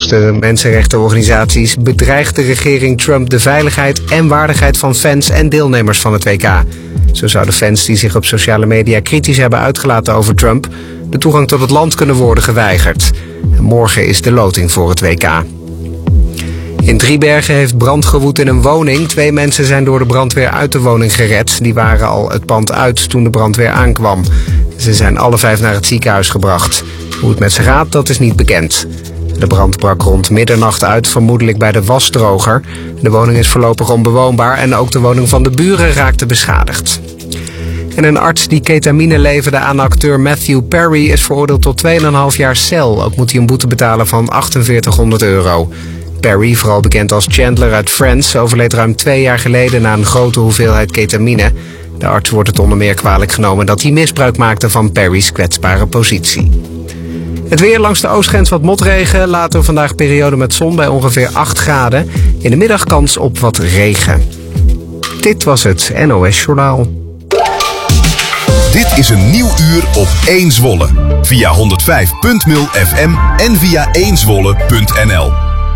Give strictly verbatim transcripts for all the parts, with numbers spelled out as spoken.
Volgens de mensenrechtenorganisaties bedreigt de regering Trump de veiligheid en waardigheid van fans en deelnemers van het W K. Zo zouden fans die zich op sociale media kritisch hebben uitgelaten over Trump de toegang tot het land kunnen worden geweigerd. En morgen is de loting voor het W K. In Driebergen heeft brand gewoed in een woning. Twee mensen zijn door de brandweer uit de woning gered. Die waren al het pand uit toen de brandweer aankwam. Ze zijn alle vijf naar het ziekenhuis gebracht. Hoe het met ze gaat, dat is niet bekend. De brand brak rond middernacht uit, vermoedelijk bij de wasdroger. De woning is voorlopig onbewoonbaar en ook de woning van de buren raakte beschadigd. En een arts die ketamine leverde aan acteur Matthew Perry is veroordeeld tot twee komma vijf jaar cel. Ook moet hij een boete betalen van achtenveertighonderd euro. Perry, vooral bekend als Chandler uit Friends, overleed ruim twee jaar geleden na een grote hoeveelheid ketamine. De arts wordt het onder meer kwalijk genomen dat hij misbruik maakte van Perry's kwetsbare positie. Het weer langs de oostgrens wat motregen. Later vandaag periode met zon bij ongeveer acht graden. In de middag kans op wat regen. Dit was het N O S Journaal. Dit is een nieuw uur op één Zwolle. Via honderdvijf punt nul F M en via één zwolle punt n l.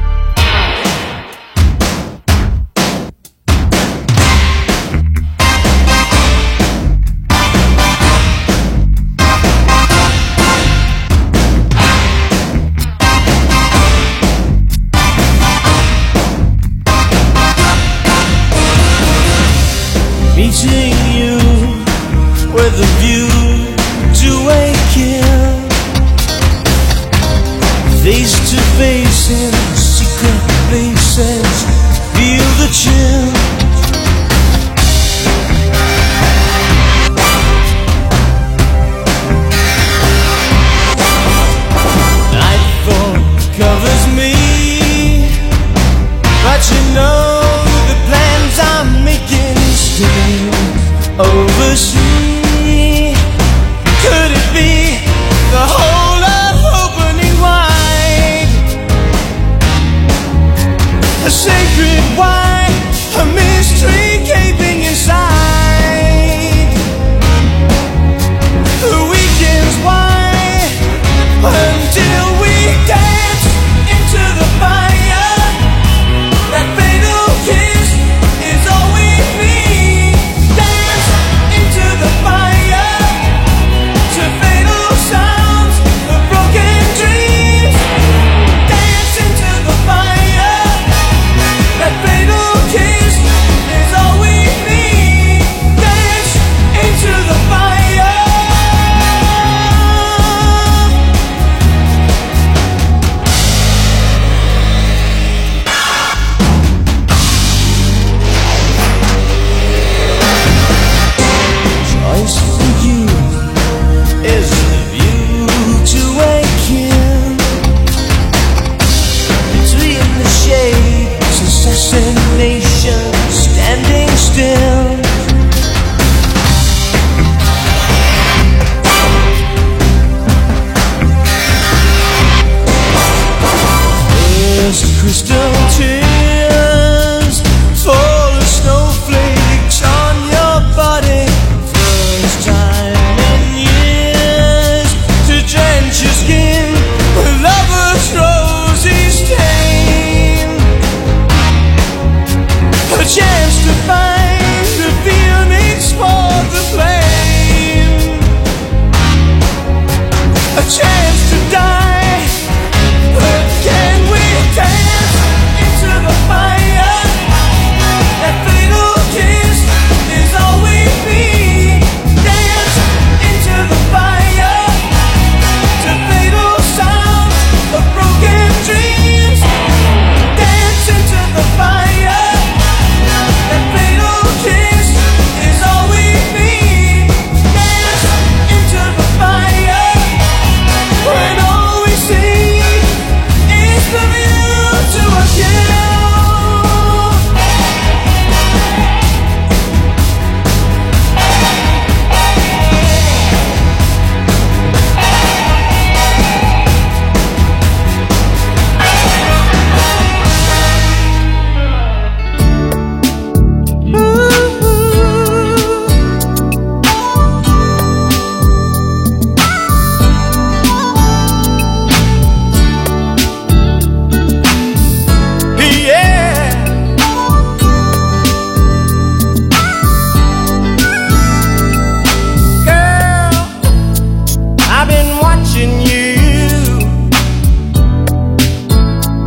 Meeting you with a view to a kill, face to face in secret places, feel the chill. Nightfall covers me, but you know the plans I'm making still oversee. Could it be the whole of opening wide? A sacred why, a mystery gaping inside. The weekend's why, until we dance into the fire. That fatal kiss is all we need. Dance into the fire, to fatal sounds of broken dreams. Dance into the fire, that fatal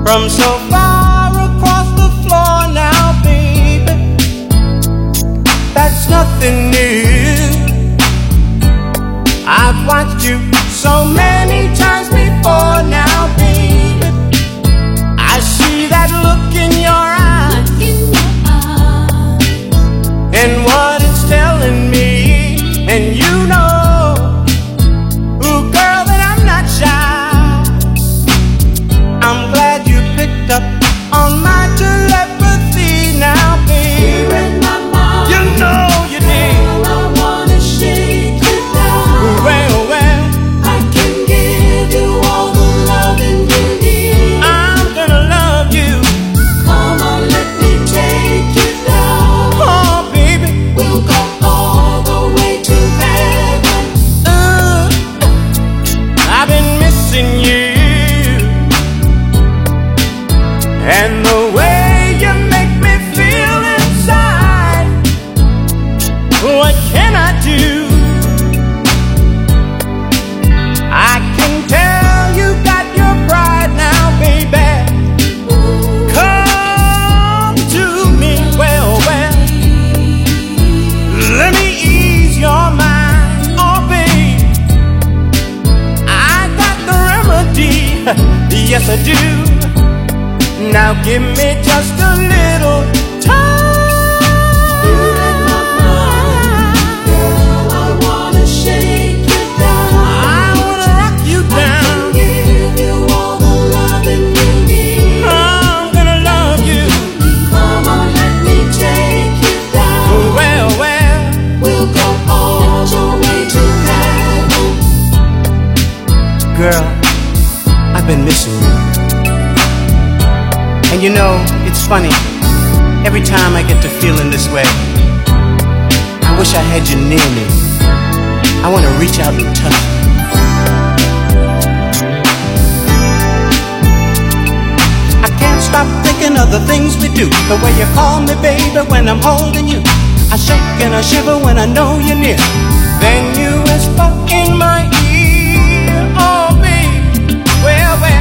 from so far across the floor now, baby. That's nothing new. I've watched you so many times before now, baby. I see that look in your eyes, and what it's telling me, and you know, ooh, girl, that I'm not shy. I'm glad you picked up on my telepathy now, baby. You know you did. I wanna shake you down. Well, well, I can give you all the loving you need. I'm gonna love you. Come on, let me take you down. Oh, baby. We'll go all the way to heaven. Uh, I've been missing you, and the way you make me feel inside. What can I do? I can tell you got your pride now, baby. Come to me, well, well. Let me ease your mind, oh babe. I got the remedy, yes I do. Now give me just a little time. Girl, I wanna shake you down. I wanna rock you down. Give you all the loving you need. I'm gonna love you. Come on, let me take you down. Well, well, We'll go all the way to heaven. girl, I've been missing you. And you know, it's funny, every time I get to feeling this way, I wish I had you near me. I want to reach out and touch you. I can't stop thinking of the things we do. The way you call me, baby, when I'm holding you. I shake and I shiver when I know you're near. Then you whisper in my ear, oh, baby, well, well.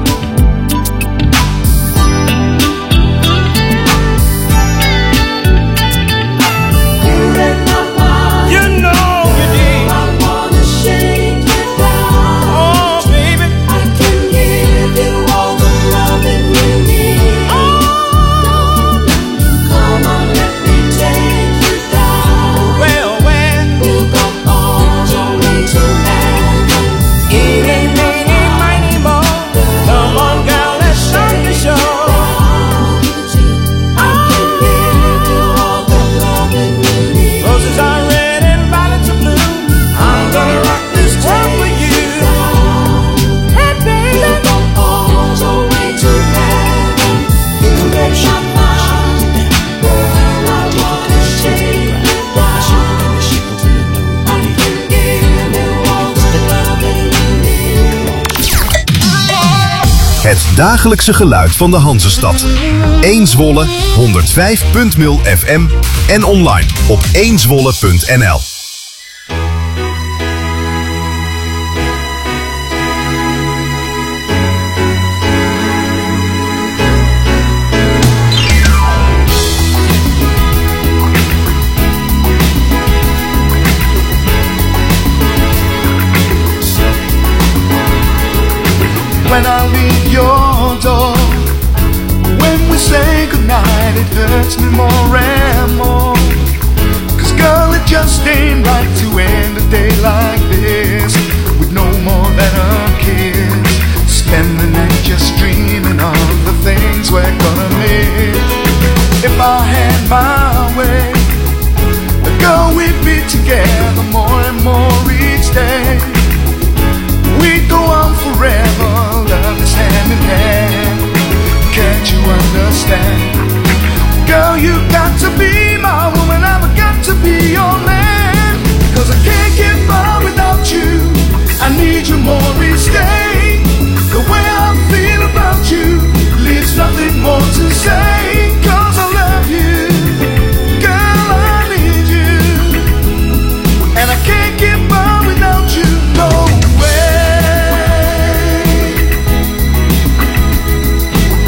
You read my mind. You know you did. I wanna shake you down. Oh, baby. I can give you all the loving you need. Come on, let me take you down. Well, well. We'll go all the way to heaven. Eeny, meeny, miny, mo. Come on, girl, let's start the show. I can give you all the loving you need. Roses are red and violets are blue. I'm gonna rock this world for you. Hey, baby. We'll go all the way to heaven. You read my mind. Girl, I wanna shake you down. I can give you all the loving you need. Het dagelijkse geluid van de Hanzestad. één Zwolle, honderdvijf punt nul F M en online op één zwolle punt n l. When I leave your door, when we say goodnight, it hurts me more and more. Cause girl, it just ain't right to end a day like this with no more than a kiss. Spend the night just dreaming of the things we're gonna miss. If I had my way, girl, we'd be together more and more each day. We go on forever, love is hand in hand. Can't you understand? Girl, you got to be my woman, I've got to be your man. Cause I can't get by without you, I need you more each day. The way I feel about you leaves nothing more to say. Cause I love you, girl, I need you, and I can't get by without you, no way.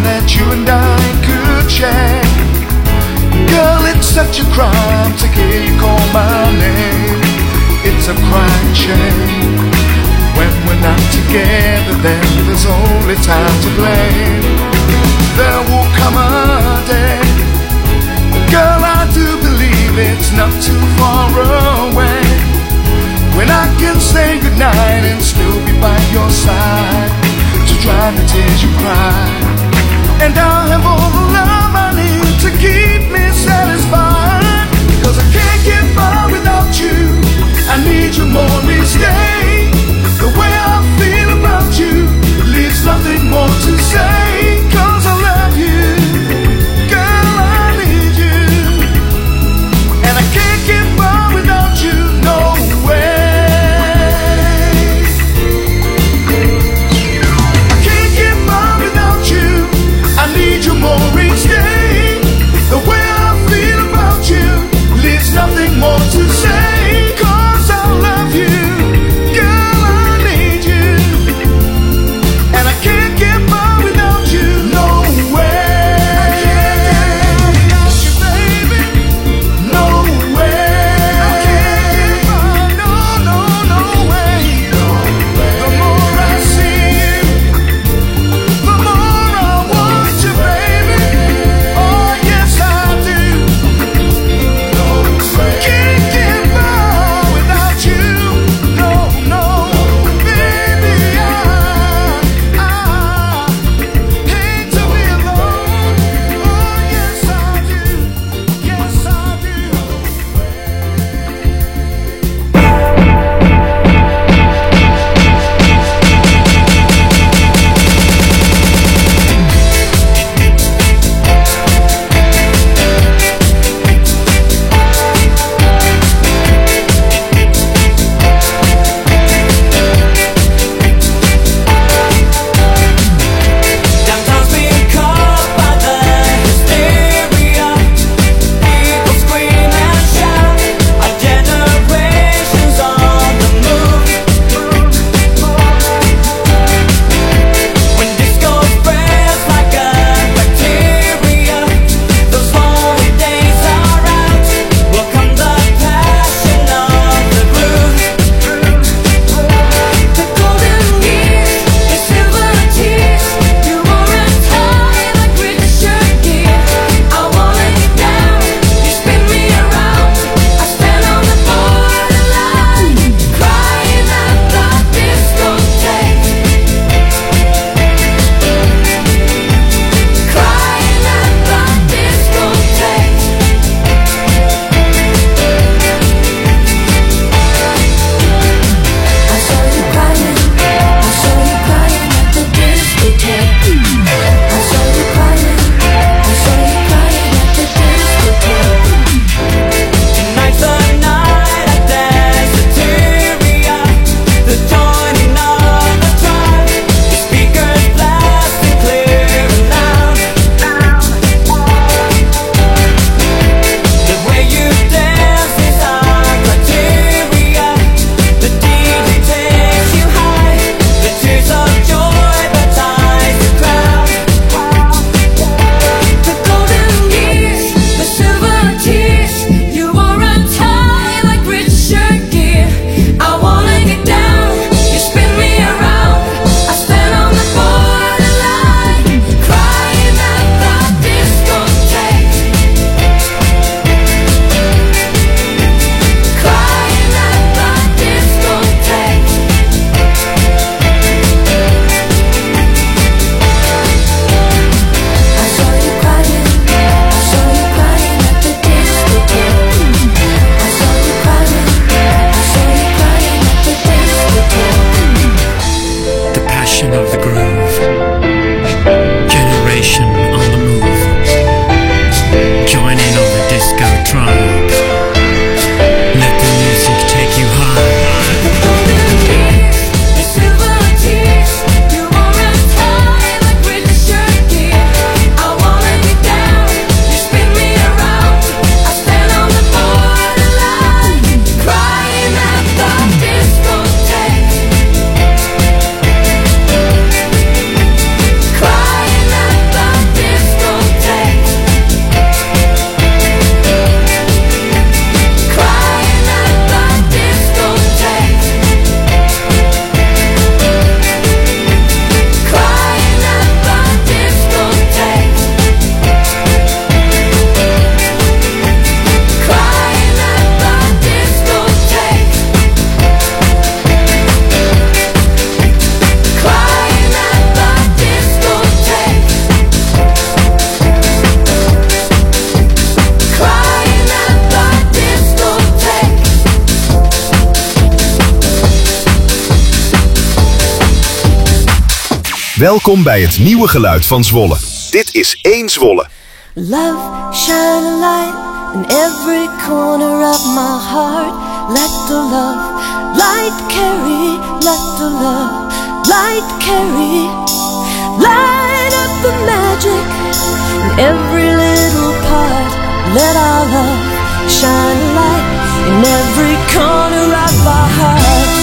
that you and I could share. Girl, it's such a crime to hear you call my name. It's a crying shame. When we're not together, then there's only time to blame. There will come a day, girl, I do believe it's not too far away, when I can say goodnight and still be by your side, to dry the tears you cry. And I'll have all the love I need to keep me satisfied, cause I can't get by without you. I need you more each day. The way I feel about you leaves nothing more to say, cause I love you. Girl, I need you. And I can't get by without you, no way. I can't get by without you. I need you more each day. The way Welkom bij het nieuwe geluid van Zwolle. Dit is één Zwolle. Love, shine a light in every corner of my heart. Let the love light carry, let the love light carry. Light up the magic in every little part. Let our love shine a light in every corner of our hearts.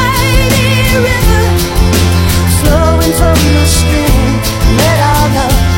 Let our love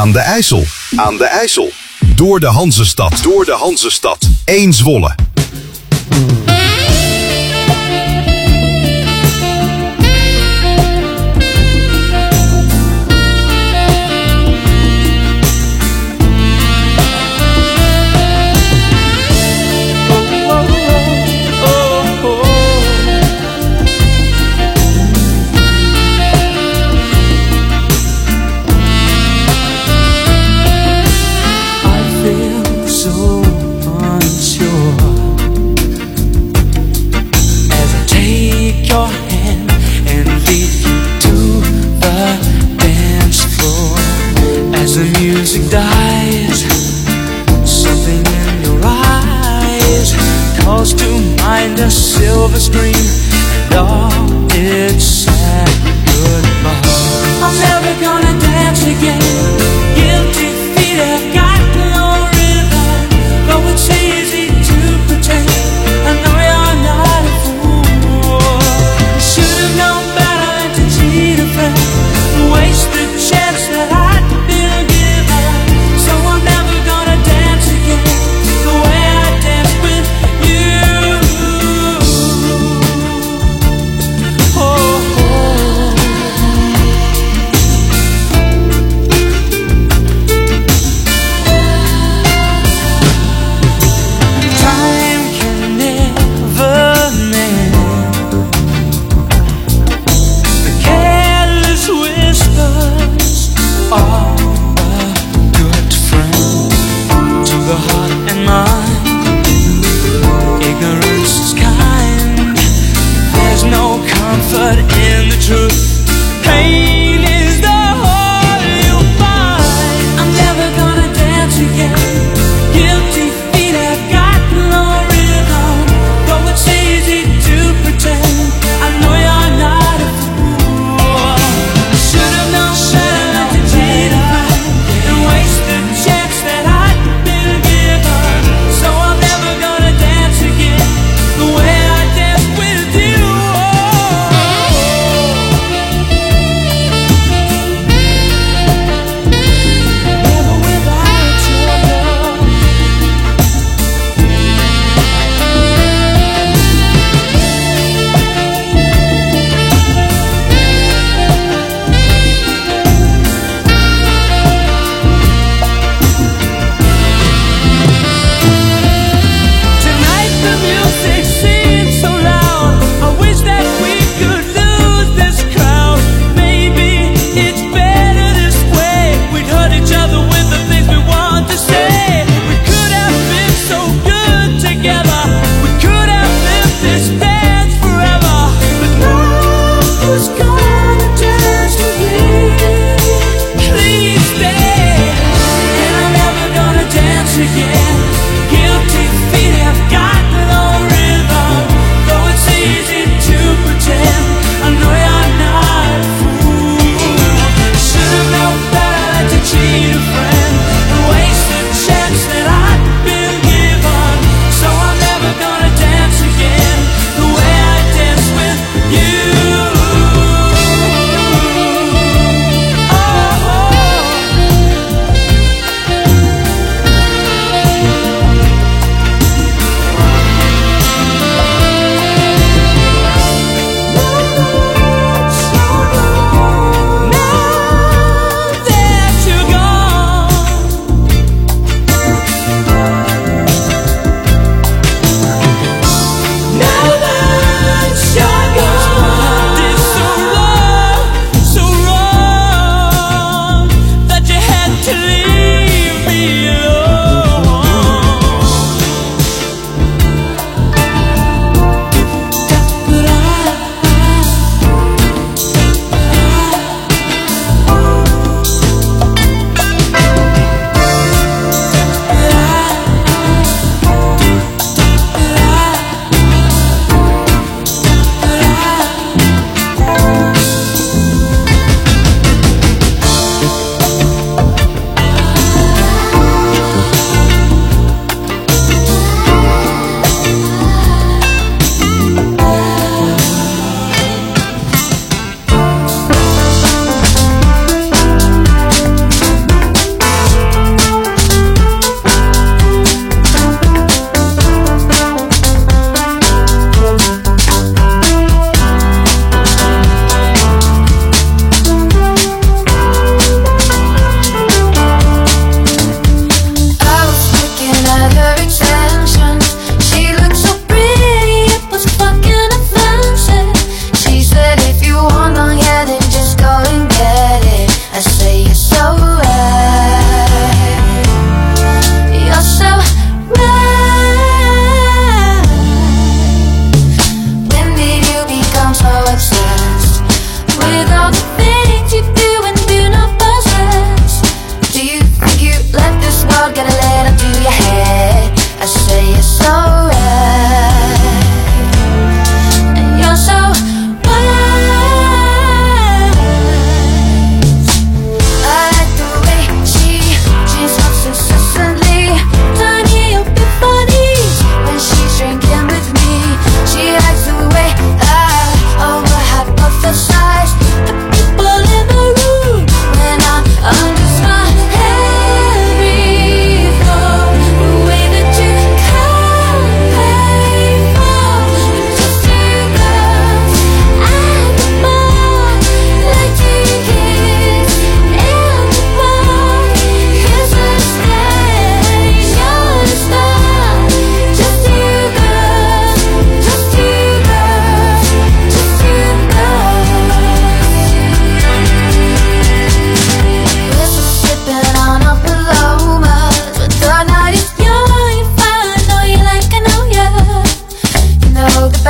Aan de IJssel. Aan de IJssel. Door de Hanzestad. Door de Hanzestad. Eén Zwolle. Music dies, something in your eyes calls to mind a silver screen and all its sad goodbye. I'm never gonna dance again. Guilty feet have got no rhythm, though it's easy to pretend. I know you're not a fool. You should have known better than to cheat a friend, waste the chance that I'd been given. So I'm never gonna dance again the way I danced with you. Oh, oh.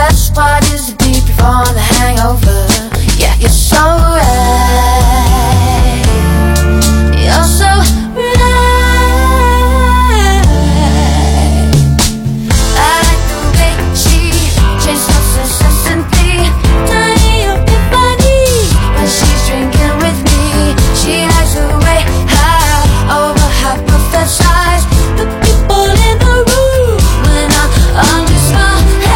best part is the deep before the hangover. Yeah, you're so right. You're so right. I like the way she chases us incessantly. Tiny if I need when she's drinking with me. She hides away high over hypothesize the people in the room when I'm under my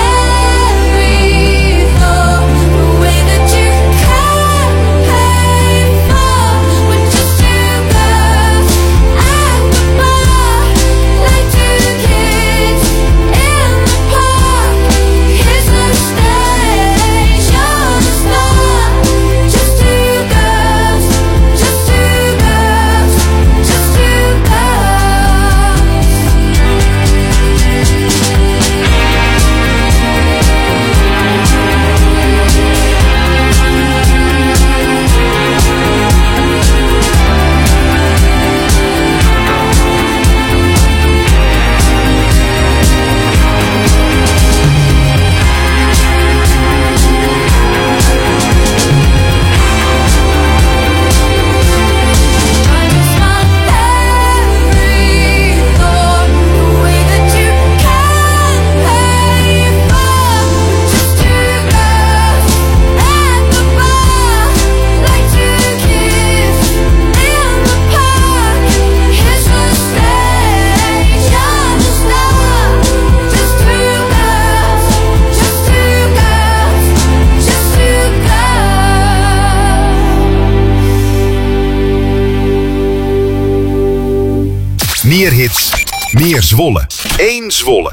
hairy floor. The way that you can pay for with just two girls at the bar, like two kids in the park. Here's the stage, you're the star. Just two girls, just two girls, just two girls. Meer hits, meer Zwolle. Eén Zwolle.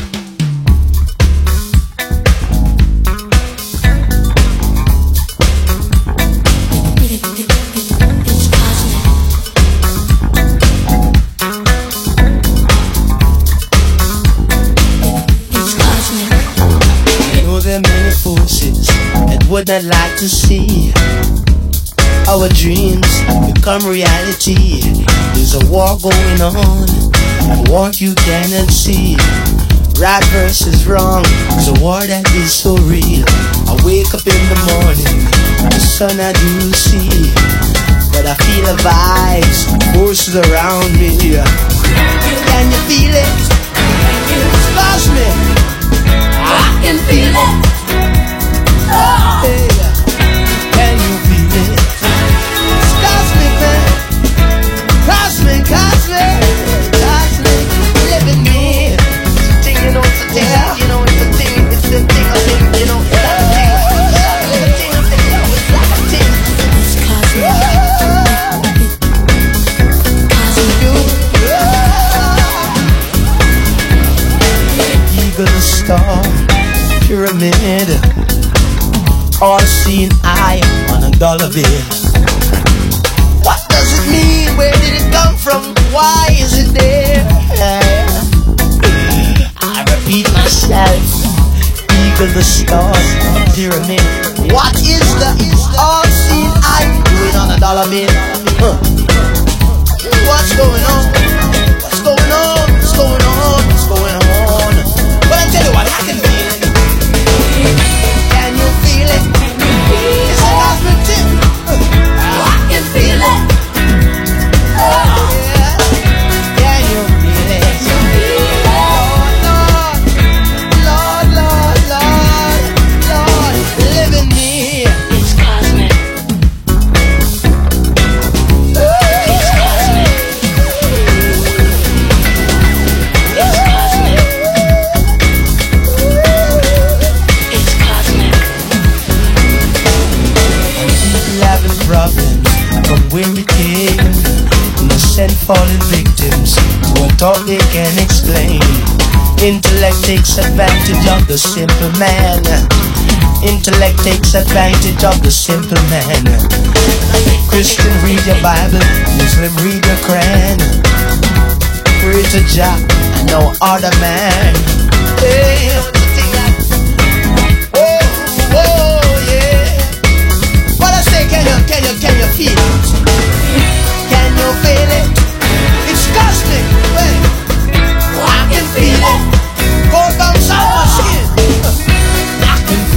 I know there are many forces that would not like to see our dreams become reality. There's a war going on, a war you cannot see. Right versus wrong, it's a war that is so real. I wake up in the morning, the sun I do see, but I feel the vibes, forces around me. Can you feel it? It's cosmic. I can feel it. Oh. Hey. Can you feel it? It's cosmic, man. Cosmic, cosmic, cosmic. Living me. It's a thing, you know, it's a thing. You know, it's a thing. It's a thing, a thing. You know, it's like a thing. It's like a thing, a thing. It's like a thing. It's cosmic. Eagle, star, pyramid, all-seeing eye on a dollar bill. What does it mean? Where did it come from? Why is it there? I repeat myself. Eagle, the stars, pyramid. What is the all-seeing eye doing on a dollar bill? Huh. What's going on? What's going on? What's going on? What's going on? But I tell you what, I can feel it. Can you feel it? It's a cosmic tip. I can feel it. Oh, yeah. Can you feel it? Lord, Lord, Lord, Lord, Lord, live in me. It's cosmic. It's cosmic. It's cosmic. It's cosmic. People having problems from where we came. Innocent fallen victims who are thought they can explain. Intellect takes advantage of the simple man. Intellect takes advantage of the simple man. Christian, read your Bible. Muslim, read your Quran. Pray to Jah and no other man. Hey, what's the thing like? Oh, oh, yeah. What I say, can you, can you, can you feel it? Can you feel it? It's cosmic. Hey, I can feel it. Go down south my skin. I can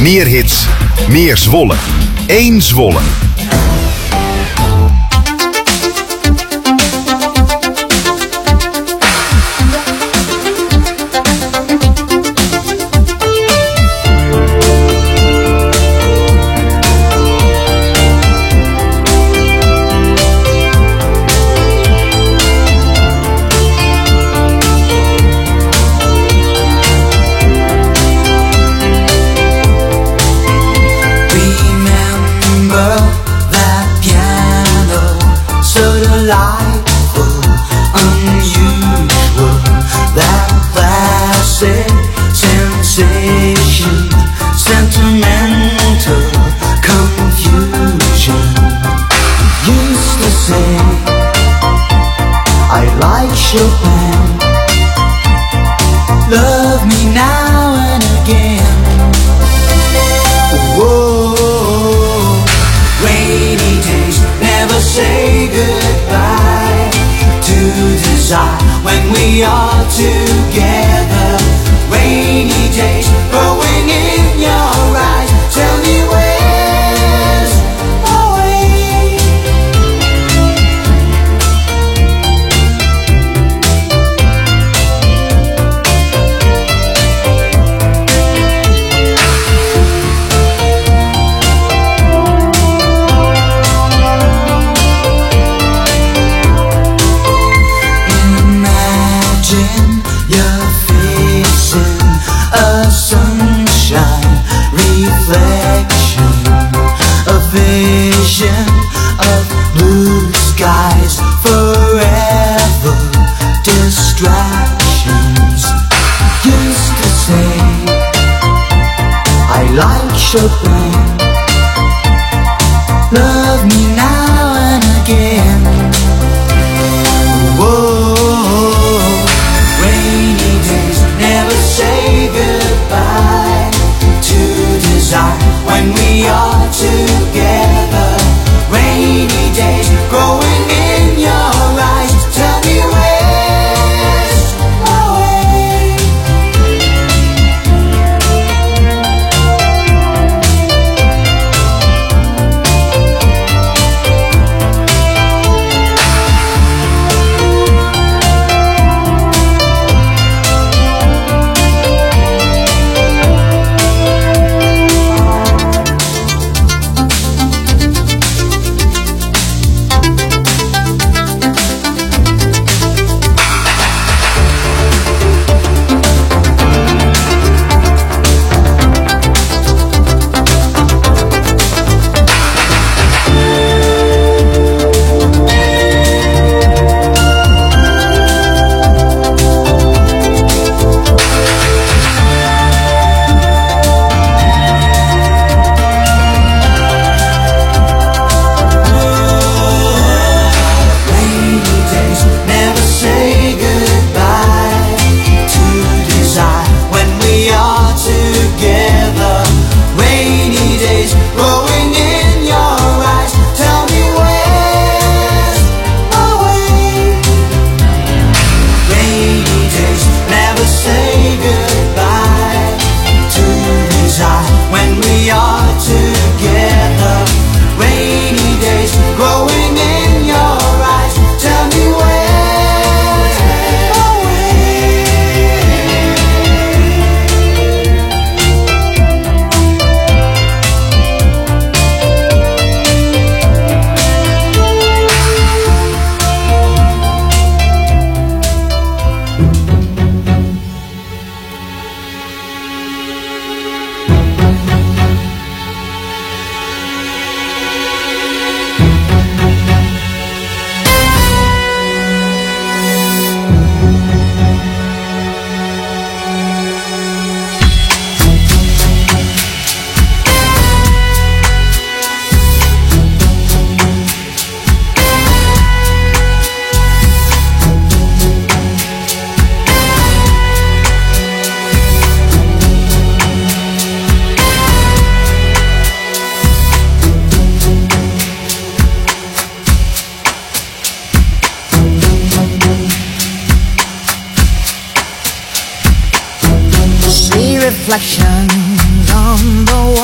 Meer hits, meer Zwolle. Eén Zwolle. reflections on the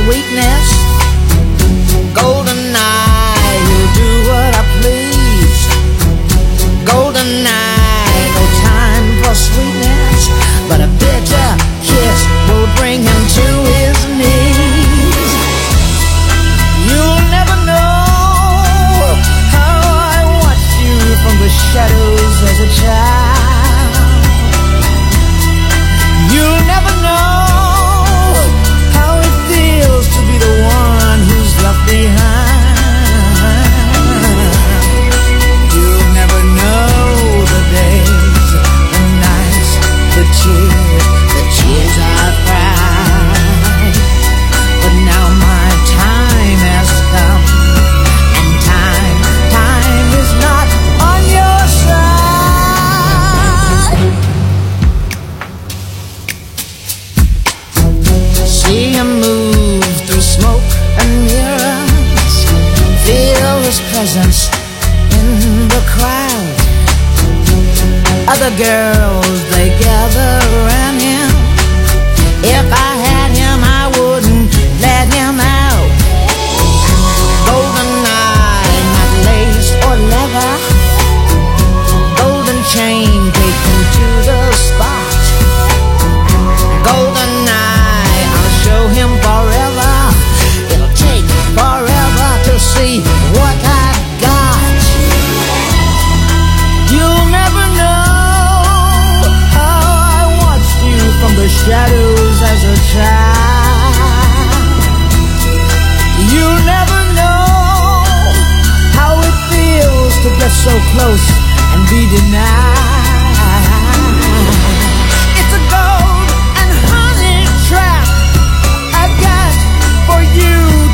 sweetness. Golden eye, you'll do what I please. Golden eye, no time for sweetness, but a bitter kiss will bring him to his knees. You'll never know how I watched you from the shadows as a child. You'll never know how it feels to be the one who's left behind. You'll never know the days, the nights, the tears, the tears I've cried. But now my time has come, and time, time is not on your side. See him move through smoke and mirrors, feel his presence in the crowd. Other girls, they gather around him. If I had him, I wouldn't let him out. Golden eye, not lace or leather. Golden chain, take him to the spot. Golden eye, I'll show him forever. It'll take forever to see what I've got. You'll never know how I watched you from the shadows as a child. You'll never know how it feels to get so close and be denied. It's a gold and honey trap I've got for you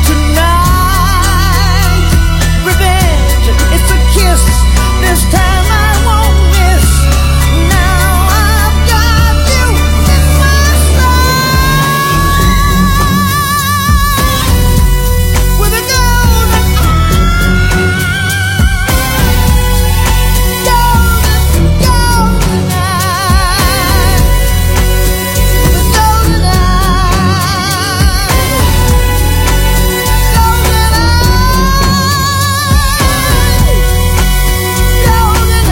tonight. Revenge, it's a kiss, this time I won't miss. Now I've got you in my sight. With a golden golden, golden eye. With a golden eye. Golden eye. Golden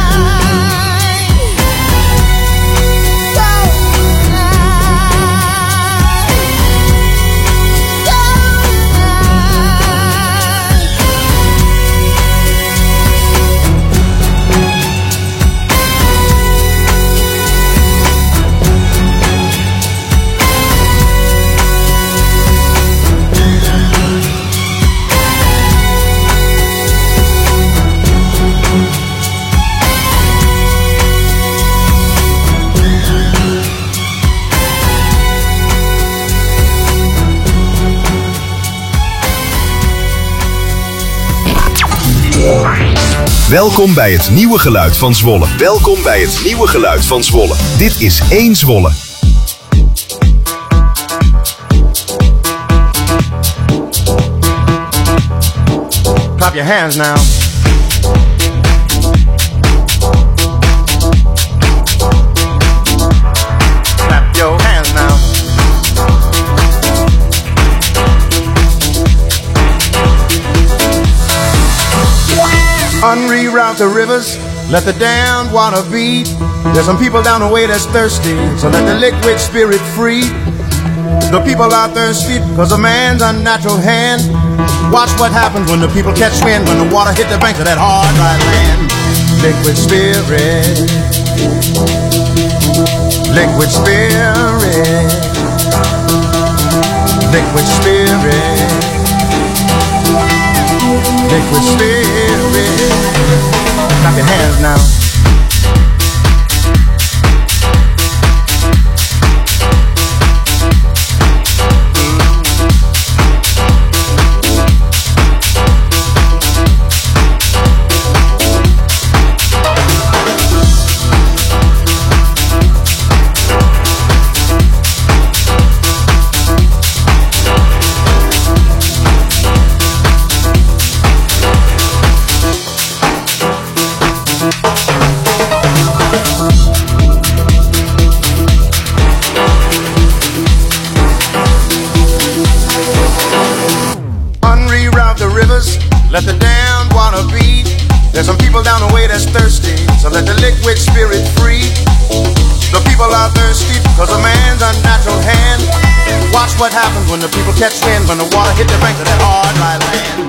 Welkom bij het nieuwe geluid van Zwolle. Welkom bij het nieuwe geluid van Zwolle. Dit is één Zwolle. Clap your hands now. Clap your hands now. Unreroute the rivers, let the damned water be. There's some people down the way that's thirsty, so let the liquid spirit free. The people are thirsty because of man's unnatural hand. Watch what happens when the people catch wind, when the water hit the banks of that hard, dry land. Liquid spirit, liquid spirit, liquid spirit, liquid spirit. Clap your hands now. There's some people down the way that's thirsty, so let the liquid spirit free. The people are thirsty because of man's unnatural hand. Watch what happens when the people catch wind, when the water hit the bank of that hard, dry land.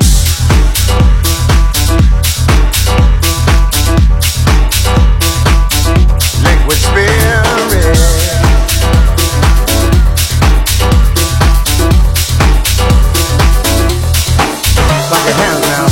Liquid spirit. Clap your hands now.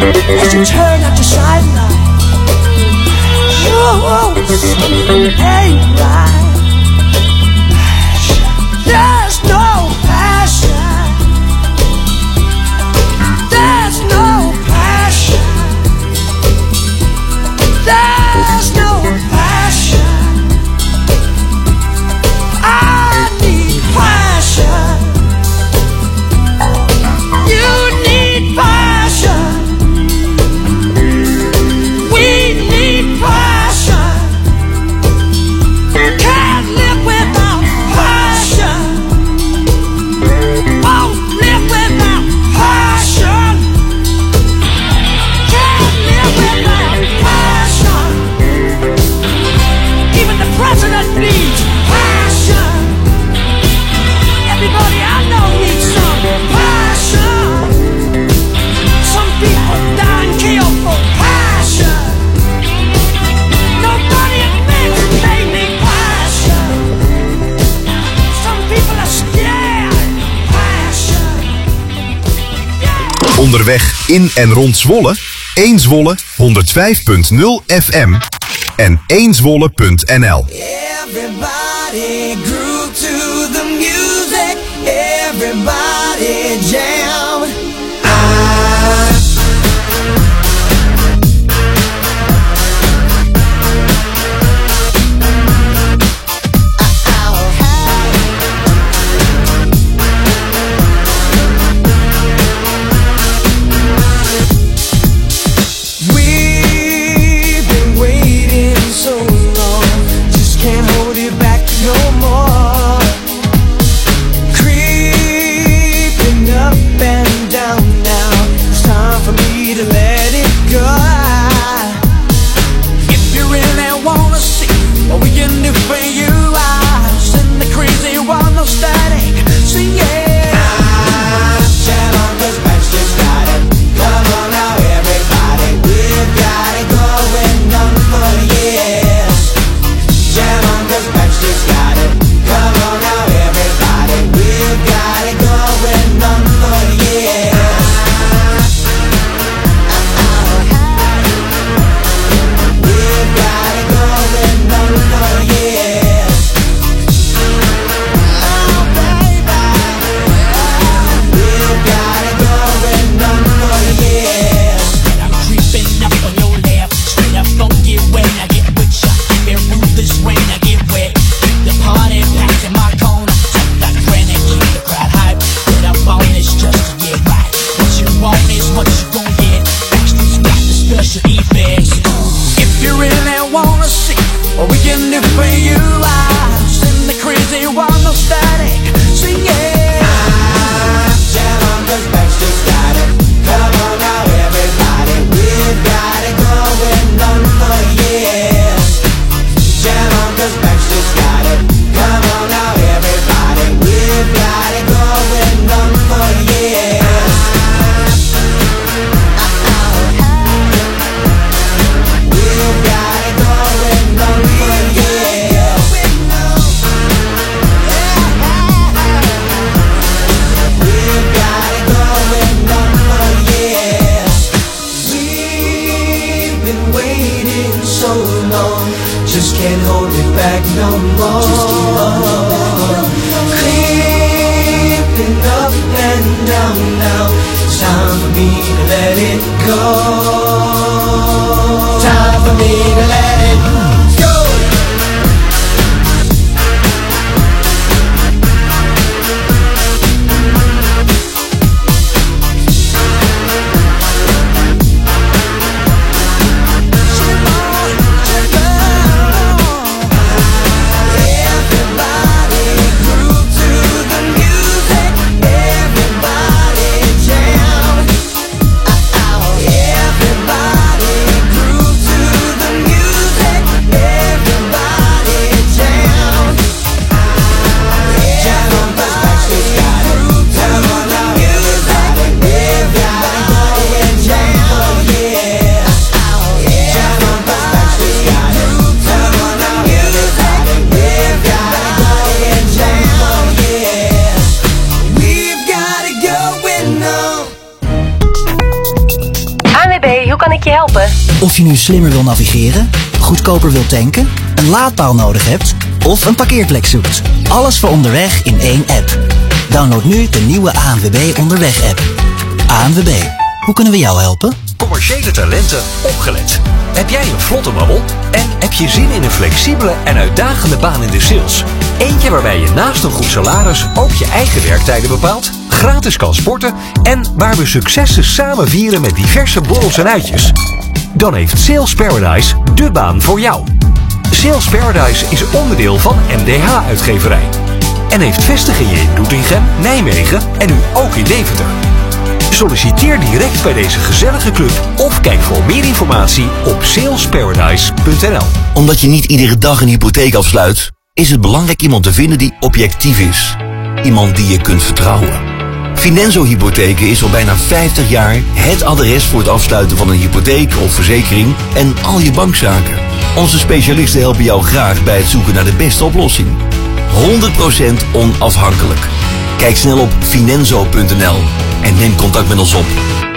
as you turn out your sideline. Oh, something ain't right. There's no passion. There's no passion. There's no passion. I need passion. You need passion. We need passion. Can't live without passion. Won't live without passion. Can't live without passion. Even the president needs passion. Everybody I know needs some passion. Some people die and kill for passion. Nobody admits they need passion. Some people are scared. Passion. Yeah. Onderweg in en rond Zwolle, één Zwolle honderd vijf punt nul F M en één zwolle punt N L. Everybody groove to the music. Everybody jam. I We've been waiting so long, just can't hold it back no more. Creeping up and down now, it's time for me to let it go. If you really wanna see what we can do for you, I send the crazy one, no static, sing it. Jam on, 'cause Baxter's got it. Come on now, everybody, we've got it going on for years. Jam on, 'cause Baxter's got it. Come on now, everybody, we've got it going on for years. We've got it going on for years. Oh baby, we've got it going on for years. I'm creeping up on your lap, straight up funky when I get with ya. Been ruthless when I get wet. The party packs in my corner, take that granny, keep the crowd hype. Get up on this just to get right. What you want is what you gon' get. Baxter's got the special effects. If you really wanna see what we can do for you, I send the crazy one, no static, sing it. Jam on, 'cause Baxter's got it. Come on now, everybody, we've got it going on for years. Jam on, 'cause Baxter's got it. Come on now, everybody, we've got it going on for years. We've got it going on for years. We've got it going on for years. We've been waiting so long, just can't hold it back no more. Creeping up and down now, it's time for me to let it go. Time for me to let it go. Everybody groove to the music. Everybody jam. Everybody groove to the music. Of je nu slimmer wil navigeren, goedkoper wil tanken, een laadpaal nodig hebt of een parkeerplek zoekt. Alles voor onderweg in één app. Download nu de nieuwe A N W B Onderweg-app. A N W B, hoe kunnen we jou helpen? Commerciële talenten opgelet. Heb jij een vlotte babbel? En heb je zin in een flexibele en uitdagende baan in de sales? Eentje waarbij je naast een goed salaris ook je eigen werktijden bepaalt, gratis kan sporten en waar we successen samen vieren met diverse borrels en uitjes? Dan heeft Sales Paradise de baan voor jou. Sales Paradise is onderdeel van M D H-uitgeverij en heeft vestigingen in Doetinchem, Nijmegen en nu ook in Deventer. Solliciteer direct bij deze gezellige club of kijk voor meer informatie op salesparadise punt n l. Omdat je niet iedere dag een hypotheek afsluit, is het belangrijk iemand te vinden die objectief is. Iemand die je kunt vertrouwen. Finanzo Hypotheken is al bijna vijftig jaar het adres voor het afsluiten van een hypotheek of verzekering en al je bankzaken. Onze specialisten helpen jou graag bij het zoeken naar de beste oplossing. honderd procent onafhankelijk. Kijk snel op finanzo punt n l en neem contact met ons op.